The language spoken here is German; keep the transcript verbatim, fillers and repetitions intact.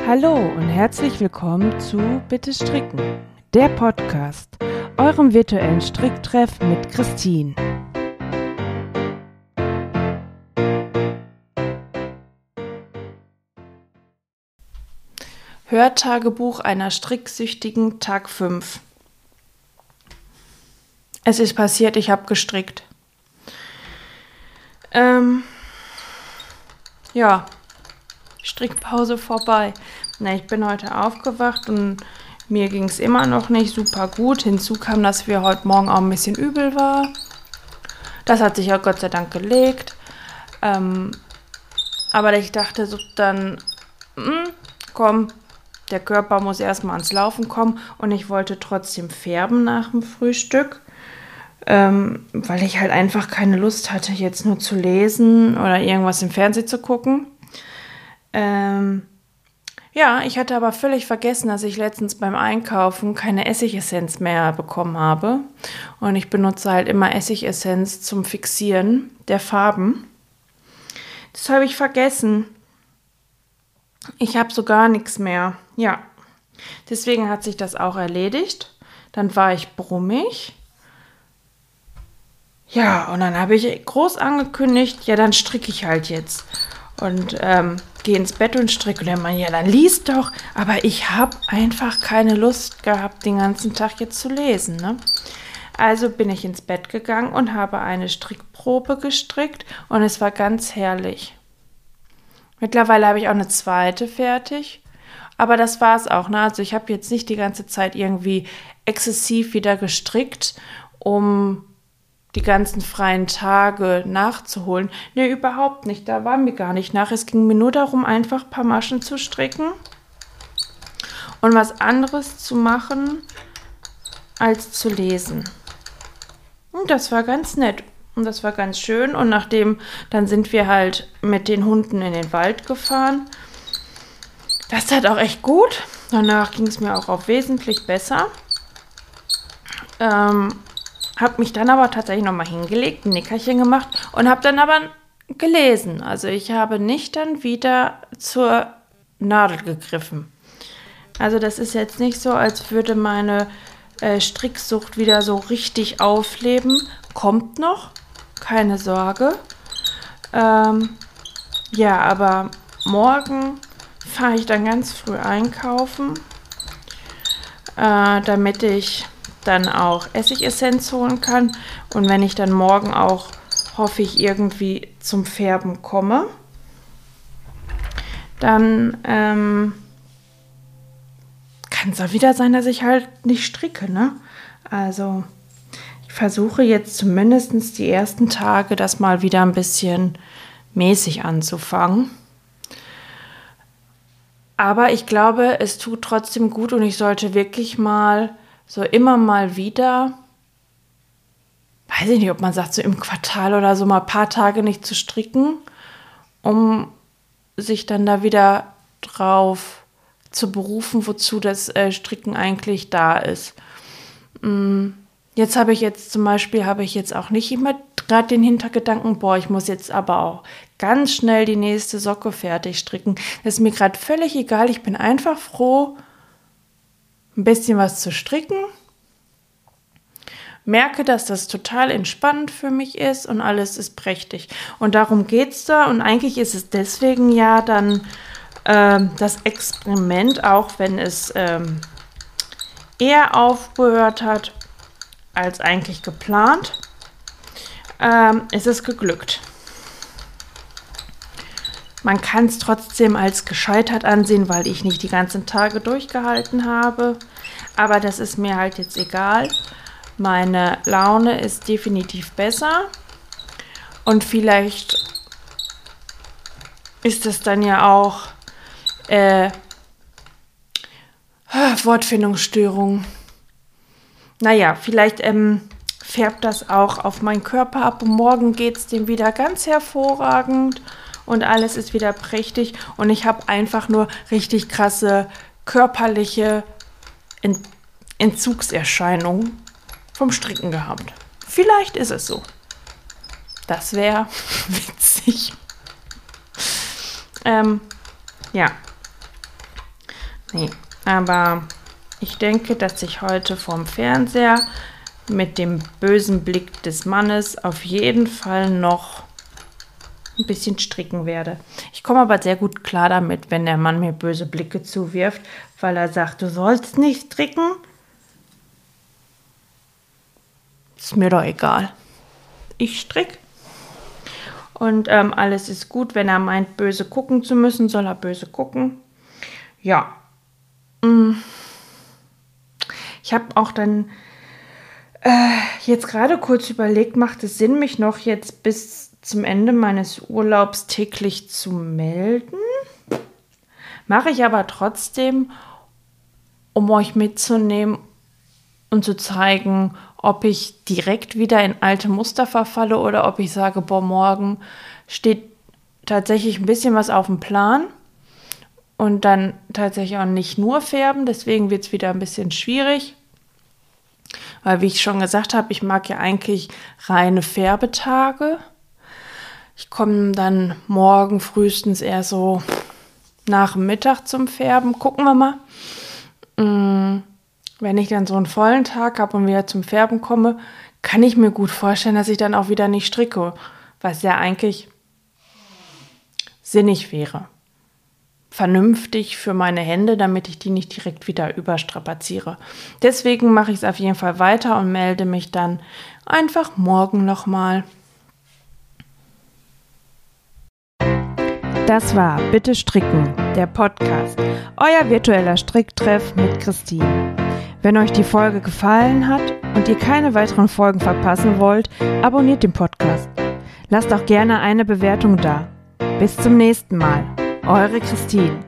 Hallo und herzlich willkommen zu Bitte Stricken, der Podcast, eurem virtuellen Stricktreff mit Christine. Hörtagebuch einer Stricksüchtigen, Tag fünf. Es ist passiert, ich habe gestrickt. Ähm, ja, Strickpause vorbei. Na, ich bin heute aufgewacht und mir ging es immer noch nicht super gut. Hinzu kam, dass wir heute Morgen auch ein bisschen übel war. Das hat sich ja Gott sei Dank gelegt. Ähm, aber ich dachte so dann, mh, komm, der Körper muss erstmal ans Laufen kommen und ich wollte trotzdem färben nach dem Frühstück, ähm, weil ich halt einfach keine Lust hatte, jetzt nur zu lesen oder irgendwas im Fernsehen zu gucken. Ähm, ja, ich hatte aber völlig vergessen, dass ich letztens beim Einkaufen keine Essigessenz mehr bekommen habe. Und ich benutze halt immer Essigessenz zum Fixieren der Farben. Das habe ich vergessen. Ich habe so gar nichts mehr. Ja, deswegen hat sich das auch erledigt. Dann war ich brummig. Ja, und dann habe ich groß angekündigt, ja, dann stricke ich halt jetzt. Und ähm, gehe ins Bett und stricke. Und der Mann, ja, dann lies doch. Aber ich habe einfach keine Lust gehabt, den ganzen Tag jetzt zu lesen, ne? Also bin ich ins Bett gegangen und habe eine Strickprobe gestrickt. Und es war ganz herrlich. Mittlerweile habe ich auch eine zweite fertig. Aber das war es auch, ne? Also ich habe jetzt nicht die ganze Zeit irgendwie exzessiv wieder gestrickt, um die ganzen freien Tage nachzuholen. Ne, überhaupt nicht. Da war mir gar nicht nach. Es ging mir nur darum, einfach ein paar Maschen zu stricken und was anderes zu machen, als zu lesen. Und das war ganz nett. Und das war ganz schön. Und nachdem, dann sind wir halt mit den Hunden in den Wald gefahren. Das tat auch echt gut. Danach ging es mir auch auf wesentlich besser. Ähm, habe mich dann aber tatsächlich nochmal hingelegt, ein Nickerchen gemacht und habe dann aber gelesen. Also ich habe nicht dann wieder zur Nadel gegriffen. Also das ist jetzt nicht so, als würde meine äh, Stricksucht wieder so richtig aufleben. Kommt noch, keine Sorge. Ähm, ja, aber morgen fahre ich dann ganz früh einkaufen, äh, damit ich dann auch Essigessenz holen kann. Und wenn ich dann morgen auch, hoffe ich, irgendwie zum Färben komme, dann ähm, kann es auch wieder sein, dass ich halt nicht stricke, ne? Also ich versuche jetzt zumindest die ersten Tage das mal wieder ein bisschen mäßig anzufangen. Aber ich glaube, es tut trotzdem gut und ich sollte wirklich mal so immer mal wieder, weiß ich nicht, ob man sagt, so im Quartal oder so mal ein paar Tage nicht zu stricken, um sich dann da wieder drauf zu berufen, wozu das äh, Stricken eigentlich da ist. Mm, jetzt habe ich jetzt zum Beispiel, habe ich jetzt auch nicht immer gerade den Hintergedanken, boah, ich muss jetzt aber auch ganz schnell die nächste Socke fertig stricken. Das ist mir gerade völlig egal, ich bin einfach froh, ein bisschen was zu stricken, merke, dass das total entspannend für mich ist und alles ist prächtig. Und darum geht es da und eigentlich ist es deswegen ja dann ähm, das Experiment, auch wenn es ähm, eher aufgehört hat als eigentlich geplant, ähm, ist es geglückt. Man kann es trotzdem als gescheitert ansehen, weil ich nicht die ganzen Tage durchgehalten habe. Aber das ist mir halt jetzt egal. Meine Laune ist definitiv besser. Und vielleicht ist es dann ja auch äh, Wortfindungsstörung. Naja, vielleicht ähm, färbt das auch auf meinen Körper ab. Und morgen geht es dem wieder ganz hervorragend. Und alles ist wieder prächtig und ich habe einfach nur richtig krasse körperliche Ent- Entzugserscheinungen vom Stricken gehabt. Vielleicht ist es so. Das wäre witzig. Ähm, ja. Nee, aber ich denke, dass ich heute vorm Fernseher mit dem bösen Blick des Mannes auf jeden Fall noch ein bisschen stricken werde. Ich komme aber sehr gut klar damit, wenn der Mann mir böse Blicke zuwirft, weil er sagt, du sollst nicht stricken. Ist mir doch egal. Ich strick. Und ähm, alles ist gut. Wenn er meint, böse gucken zu müssen, soll er böse gucken. Ja. Ich habe auch dann äh, jetzt gerade kurz überlegt, macht es Sinn, mich noch jetzt bis zum Ende meines Urlaubs täglich zu melden? Mache ich aber trotzdem, um euch mitzunehmen und zu zeigen, ob ich direkt wieder in alte Muster verfalle oder ob ich sage, boah, morgen steht tatsächlich ein bisschen was auf dem Plan und dann tatsächlich auch nicht nur färben, deswegen wird es wieder ein bisschen schwierig, weil wie ich schon gesagt habe, ich mag ja eigentlich reine Färbetage. Ich komme dann morgen frühestens eher so nach dem Mittag zum Färben, gucken wir mal. Mmh. Wenn ich dann so einen vollen Tag habe und wieder zum Färben komme, kann ich mir gut vorstellen, dass ich dann auch wieder nicht stricke, was ja eigentlich sinnig wäre. Vernünftig für meine Hände, damit ich die nicht direkt wieder überstrapaziere. Deswegen mache ich es auf jeden Fall weiter und melde mich dann einfach morgen nochmal. Das war Bitte Stricken, der Podcast, euer virtueller Stricktreff mit Christine. Wenn euch die Folge gefallen hat und ihr keine weiteren Folgen verpassen wollt, abonniert den Podcast. Lasst auch gerne eine Bewertung da. Bis zum nächsten Mal. Eure Christine.